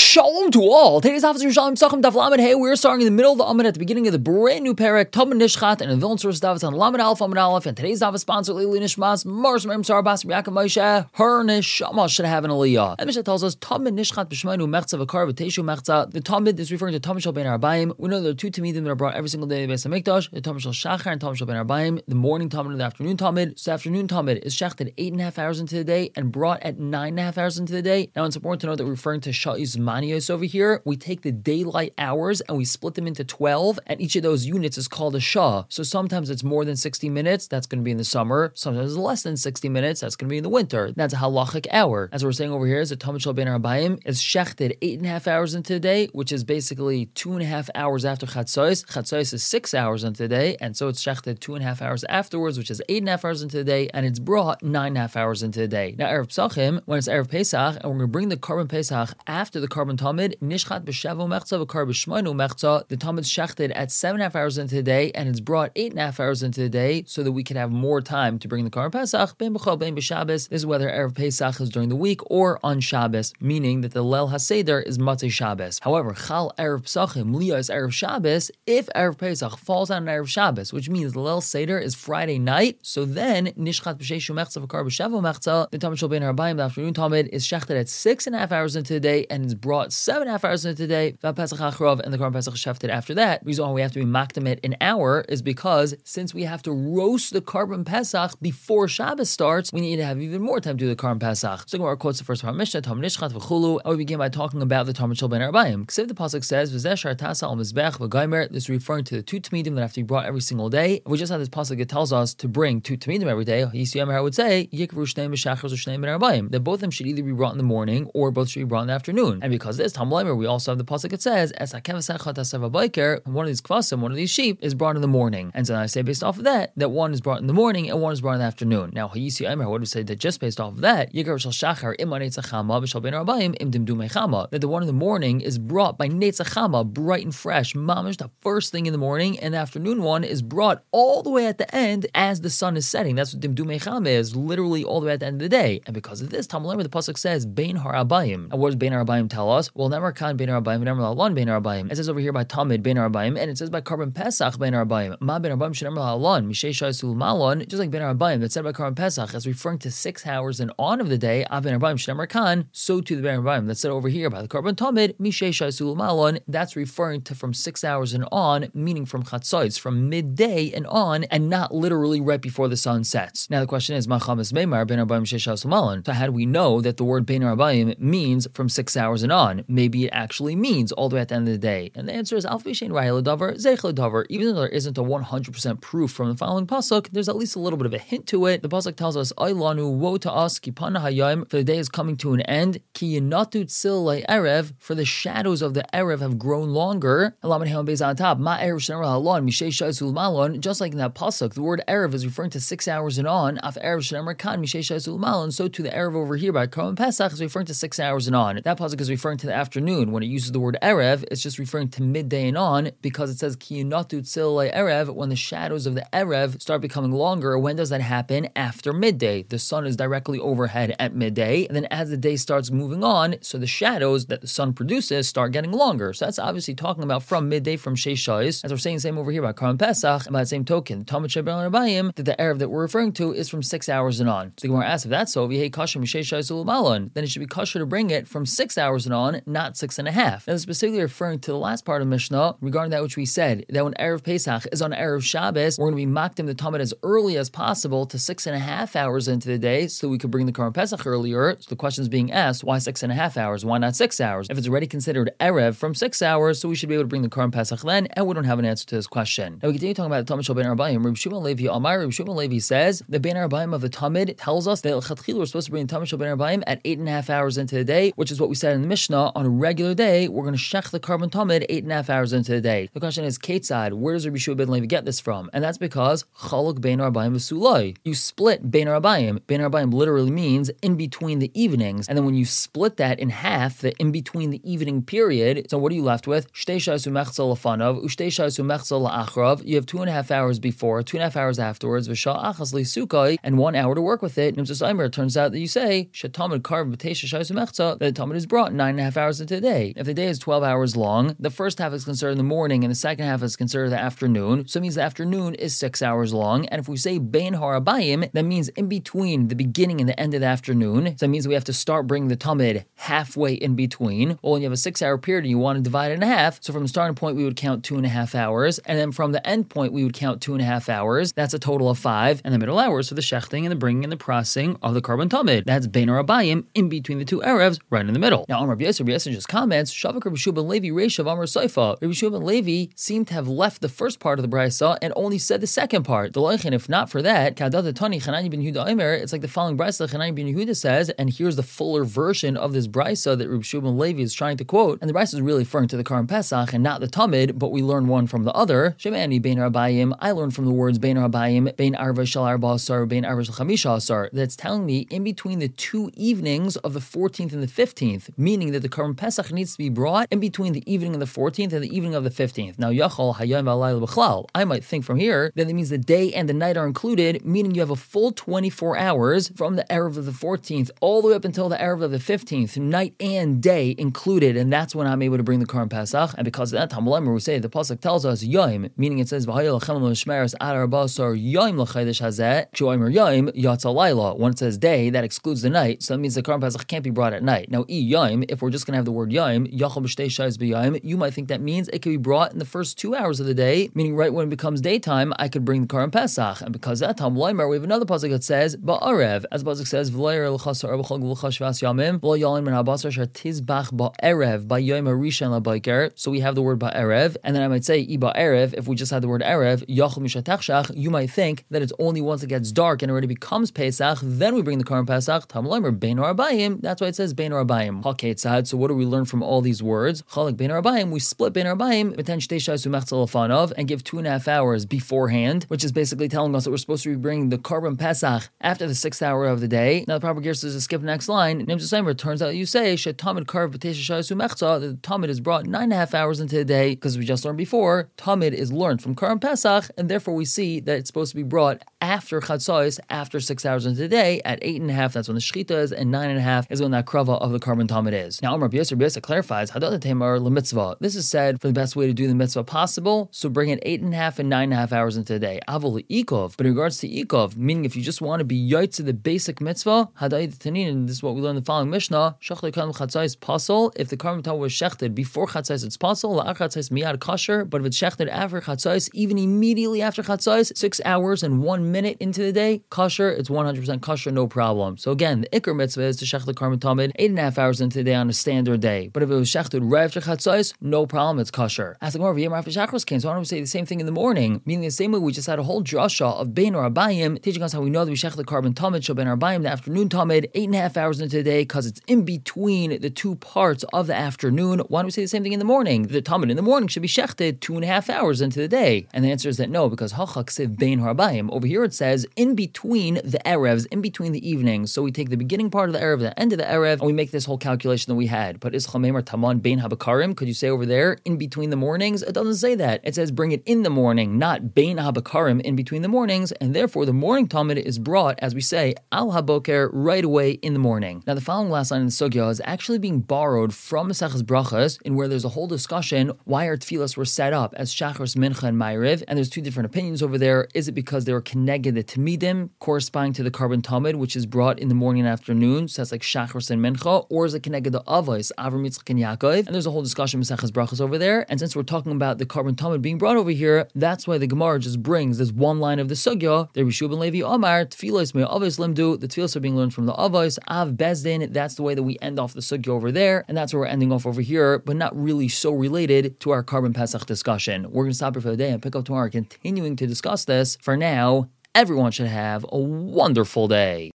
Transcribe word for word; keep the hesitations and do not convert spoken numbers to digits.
Shalom to all. Today's officer Shalom Sachem Daf Lamed. Hey, we're starting in the middle of the Amud at the beginning of the brand new parak Tamid Nishchat and the Vilna source Daf on Lamed Aleph Amud Aleph. And today's Daf is sponsored Lili Nishmas Mars Mem Sar Bas Yaakov Moshe. Her Nishama should have an Aliyah. And Mishnah tells us Tamid Nishchat B'Shemainu Mechza V'Kar V'Teshu Mechza. The Tamid is referring to Tamid Shal Ben Arbaim. We know there are two Tamidim that are brought every single day in the Beis Hamikdash. The Tamid Shal Shachar and Tamid Shal Ben Arbaim. The morning Tamid and the afternoon Tamid. So the afternoon Tamid is shechted eight and a half hours into the day and brought at nine and a half hours into the day. Now it's important to know that we're referring to Sha'iz Manios over here. We take the daylight hours and we split them into twelve, and each of those units is called a Shah. So sometimes it's more than sixty minutes, that's going to be in the summer. Sometimes it's less than sixty minutes, that's going to be in the winter. That's a halachic hour. As we're saying over here, is a Tamid Shal Ben Arbaim is shechted eight and a half hours into the day, which is basically two and a half hours after Chatzos. Chatzos is six hours into the day, and so it's shechted two and a half hours afterwards, which is eight and a half hours into the day, and it's brought nine and a half hours into the day. Now, Erev Pesachim, when it's Erev Pesach, and we're going to bring the Karban Pesach after the Karban Tamid, Nishchat b'Shavu Mechza v'Kar b'Shmainu Mechza, the Tamid shechted at seven and a half hours into the day, and it's brought eight and a half hours into the day, so that we can have more time to bring the Karban Pesach, Ben B'chol, Ben B'Shabbos. This is whether Erev Pesach is during the week or on Shabbos, meaning that the Leil HaSeder is Matzei Shabbos. However, Chal Erev Pesachim, Liya is Erev Shabbos. If Erev Pesach falls on Erev Shabbos, which means the Leil Seder is Friday night, so then Nishchat b'Sheishu Mechza v'Kar b'Shavu Mechza, the Tamid Shal Ben Arbaim, the afternoon Tamid, is shechted at six and a half hours into the day, and it's brought seven and a half hours into the day. The Pesach Achrov and the Karban Pesach shefted after that. The reason why we have to be makdim it an hour is because since we have to roast the Karban Pesach before Shabbos starts, we need to have even more time to do the Karban Pesach. So our quotes the first part of Mishnah, Tamid Nishchat v'Chulu, and we begin by talking about the Tamid Shal Ben Arbaim. Ksiv the pasuk says, V'zeh tasa al mizbech v'gaimer. This is referring to the two tamidim that have to be brought every single day. We just had this pasuk that tells us to bring two tamidim every day. Yisiyam would say, Yikru shneim b'shachar shneim ben arbaim. That both of them should either be brought in the morning or both should be brought in the afternoon. And because of this, Tam Leimer, we also have the pasuk that says, As one of these kvasim, one of these sheep, is brought in the morning. And so I say based off of that, that one is brought in the morning and one is brought in the afternoon. Now, Hayisi Aimer would say that just based off of that, Yikar shal shachar iman netzachama v'shal ben arbaim im dimdu mechama. That the one in the morning is brought by netzachama, bright and fresh, mamish, the first thing in the morning, and the afternoon one is brought all the way at the end as the sun is setting. That's what dimdu mechama is, literally all the way at the end of the day. And because of this, Tam Leimer, the pasuk says, Bein harabayim. And what does Bein harabayim tell us? Well, never kan Bein harabayim, never lalon Bein harabayim. It says over here by Tamid Bein harabayim, and it says by Karban Pesach Bein harabayim. Ma Bein harabayim shenemer lalon mishei shaisul malon. Just like Bein harabayim that said by Karban Pesach as referring to six hours and on of the day. Av Bein harabayim shenemer kan. So to the Bein harabayim that said over here by the Karban Tamid mishei shaisul malon. That's referring to from six hours and on, meaning from chatzos, from midday and on, and not literally right before the sun sets. Now the question is, Ma chamas meimar Bein harabayim mishei shaisul malon. So how do we know that the word Bein harabayim means from six hours and on? Maybe it actually means all the way at the end of the day. And the answer is Alf Vishain Rahel Davar, Zeichel Davar. Even though there isn't a one hundred percent proof from the following pasuk, there's at least a little bit of a hint to it. The pasuk tells us, Aylanu, woe to us, Kipana Hayayim, for the day is coming to an end, Ki Yinatu Tzil Le Erev, for the shadows of the Erev have grown longer. Alaman Heon Bez on top, Ma Erev Shener Halon, Mishei Shaisul Malon, just like in that pasuk, the word Erev is referring to six hours and on, Af Erev Shener Kan, Mishei Shaisul Malon, so to the Erev over here by Karban Pesach is referring to six hours and on. That pasuk is referring to the afternoon. When it uses the word Erev, it's just referring to midday and on, because it says Ki Yinatu Tzil Le Erev, when the shadows of the Erev start becoming longer. When does that happen? After midday. The sun is directly overhead at midday, and then as the day starts moving on, so the shadows that the sun produces start getting longer. So that's obviously talking about from midday, from Sheishais, as we're saying the same over here about Karban Pesach, and by the same token, Tamid Shal Ben Arbaim, that the Erev that we're referring to is from six hours and on. So the Gemara asks, if that's so, V'hei kasher Sheishais ul malon, then it should be kasher to bring it from six hours and on, not six and a half. Now, specifically referring to the last part of Mishnah regarding that which we said, that when Erev Pesach is on Erev Shabbos, we're going to be makdim the Tamid as early as possible to six and a half hours into the day, so we could bring the Karban Pesach earlier. So the question is being asked, why six and a half hours? Why not six hours? If it's already considered Erev from six hours, so we should be able to bring the Karban Pesach then, and we don't have an answer to this question. Now we continue talking about the Tamid Shal Ben Arbaim. Reb Shimon Levi Amar, Reb Shimon Levi says, the Ben Arbaim of the Tamid tells us that L'chatchila we're supposed to bring the Tamid Shal Ben Arbaim at eight and a half hours into the day, which is what we said in the Mishnah. On a regular day, we're going to shech the Karban Tamid eight and a half hours into the day. The question is, Ketzad, where does Rabbi Shua ben Levi get this from? And that's because Chaluk Bein Arbaim v'Sulai. You split Bein Arbaim. Bein Arbaim literally means in between the evenings. And then when you split that in half, the in between the evening period, so what are you left with? Shtei Shasu Mechzel Lafanav, Ushtei Shasu Mechzel La'achrav. You have two and a half hours before, two and a half hours afterwards, V'Shah Achas Li'Sukai, and one hour to work with it. And it turns out that you say, Shetamid Karv B'Teisha Shasu Mechza, that the Talmud is brought nine and a half hours into the day. If the day is twelve hours long, the first half is considered the morning and the second half is considered the afternoon. So it means the afternoon is six hours long. And if we say bein harabayim, that means in between the beginning and the end of the afternoon. So that means we have to start bringing the Tamid halfway in between. Well, when you have a six-hour period and you want to divide it in half, so from the starting point we would count two and a half hours, and then from the end point we would count two and a half hours. That's a total of five, and the middle hours for the shechting and the bringing and the processing of the carbon Tamid. That's bein harabayim, in between the two erevs, right in the middle. Now, Amar Rabbi Yosef, Rabbi Yosef just comments, Shavak Rabbi Shua ben Levi Reishav Amar Seifa. Rabbi Shua ben Levi seemed to have left the first part of the brisa and only said the second part. The loichin, if not for that, Kadad Tani Chanani ben Yehuda Omer, it's like the following brisa Chanani ben Yehuda says, and here's the fuller version of this brisa that Rabbi Shua ben Levi is trying to quote, and the brisa is really referring to the Karban Pesach and not the Tamid, but we learn one from the other. Shemani bein harabayim, I learned from the words bein harabayim, bein arva shel arba asar, bein arva shel chamisha asar. That's telling me in between the two evenings of the fourteenth and the fifteenth, meaning that the Karban Pesach needs to be brought in between the evening of the fourteenth and the evening of the fifteenth. Now, yachol hayom v'alayla b'chlal. I might think from here that it means the day and the night are included, meaning you have a full twenty-four hours from the erev of the fourteenth all the way up until the erev of the fifteenth, night and day included, and that's when I'm able to bring the Karban Pesach. And because of that, Talmud we say the pasuk tells us yom, meaning it says v'hayel lechem l'shmeres ad arba asar yom l'chaydesh hazeh. Kshoimer yom yatsa layla. When it says day, that excludes the night, so that means the Karban Pesach can't be brought at night. Now, i yom, if we're just going to have the word yom, yachol b'shtei shayos b'yom, you might think that means it could be brought in the first two hours of the day, meaning right when it becomes daytime, I could bring the Karban Pesach. And because of that, Talmud we have another pasuk that says ba'arev, as the pasuk says v'loyer l'chasar b'chol g'v'chas shvas yamim v'lo yalim min habasar shatizbach ba'arev ba'yom harishan labayker. So we have the word ba'arev, and then I might say i ba'arev. If we just had the word erev, yachol mishatachshach, you might think that it's only once it gets dark and already becomes Pesach, then we bring the Karban Pesach. Talmud bein harabayim. That's why it says bein harabayim. Hakeitzad. So what do we learn from all these words? Chalak bein harabayim. We split bein harabayim b'ten shtei shayos u'mechzel lefanov and give two and a half hours beforehand, which is basically telling us that we're supposed to be bringing the Karban Pesach after the sixth hour of the day. Now the proper gear says to skip the next line. It turns out you say shetamid karv b'tesha shayos u'mechza. The tamid is brought nine and a half hours into the day, because we just learned before tamid is learned from Karban Pesach, and therefore we see that it's supposed to be brought after chatzos, after six hours into the day. At eight and a half, that's when the shechita is, and nine and a half is when that krava of the Karban Tamid is. Now, Amar Rabbi Yosef, Rabbi Yosef clarifies, Hadad Tamar lemitzvah. This is said for the best way to do the mitzvah possible, so bring it eight and a half and nine and a half hours into the day. Avol ikov, but in regards to ikov, meaning if you just want to be yotz to the basic mitzvah, Hadad Tanin, and this is what we learned in the following Mishnah, Shachle Karban Chatzos pasol. If the Karban Tamid was shechted before chatzos, it's pasol. La'ach chatzos miyad kosher, but if it's shechted after chatzos, even immediately after chatzos, six hours and one minute into the day, kosher, it's one hundred percent kosher, no problem. So again, the ikr mitzvah is to shech the Karban Tamid eight and a half hours into the day on a standard day. But if it was shechted right after chatzos, no problem, it's kosher. As the Gemara after Shachros came, so why don't we say the same thing in the morning? Meaning the same way we just had a whole drasha of bein harabayim, teaching us how we know that we shech the Karban Tamid, shel bein harabayim, the afternoon Tamid, eight and a half hours into the day, because it's in between the two parts of the afternoon. Why don't we say the same thing in the morning? The Tamid in the morning should be shechted two and a half hours into the day. And the answer is that no, because hachak siv bein harabayim. Over here it says in between the erevs, in between the evenings. So we take the beginning part of the erev, the end of the erev, and we make this whole calculation that we had. But is chamemer taman bein habakarim? Could you say over there in between the mornings? It doesn't say that. It says bring it in the morning, not bein habakarim, in between the mornings, and therefore the morning tamid is brought, as we say, al haboker, right away in the morning. Now the following last line in the sugya is actually being borrowed from Maseches Brachos, in where there's a whole discussion why our tefillas were set up as Shachris, Mincha, and Ma'ariv, and there's two different opinions over there. Is it because they were connected the Tamidim, corresponding to the Karban Tamid, which is brought in the morning and afternoon, so that's like Shachris and Mincha, or is it connected to Avos, Avram, Yitzchak, and Yaakov? And there's a whole discussion with Maseches Brachos over there, and since we're talking about the Karban Tamid being brought over here, that's why the Gemara just brings this one line of the sugya. There Rabbi Shua ben Levi Omar, tefillos me Avos limdu, the tefillos are being learned from the Avos, Av Bezdin, that's the way that we end off the sugya over there, and that's where we're ending off over here, but not really so related to our Karban Pesach discussion. We're going to stop here for the day and pick up tomorrow, continuing to discuss this. For now, everyone should have a wonderful day.